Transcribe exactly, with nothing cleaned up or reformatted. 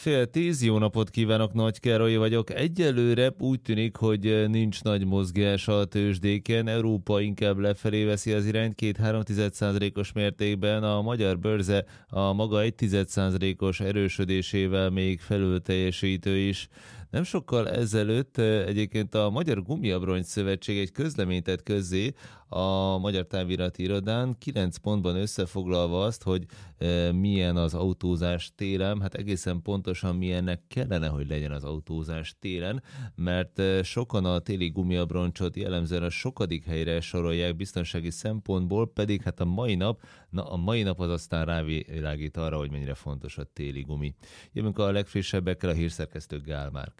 Fél tíz, jó napot kívánok, Nagy Károly vagyok. Egyelőre úgy tűnik, hogy nincs nagy mozgás a tőzsdéken. Európa inkább lefelé veszi az irányt két-három százalékos mértékben. A magyar bőrze a maga egy százalékos erősödésével még felül teljesítő is. Nem sokkal ezelőtt egyébként a Magyar Gumiabroncs Szövetség egy közleményt tett közzé a Magyar Távirati Irodán, kilenc pontban összefoglalva azt, hogy e, milyen az autózás télen, hát egészen pontosan milyennek kellene, hogy legyen az autózás télen, mert e, sokan a téli gumiabroncsot jellemzően a sokadik helyre sorolják biztonsági szempontból, pedig hát a mai nap, na a mai nap az aztán rávilágít arra, hogy mennyire fontos a téli gumi. Jövünk a legfrissebbekkel, a hírszerkesztő Gál Márk.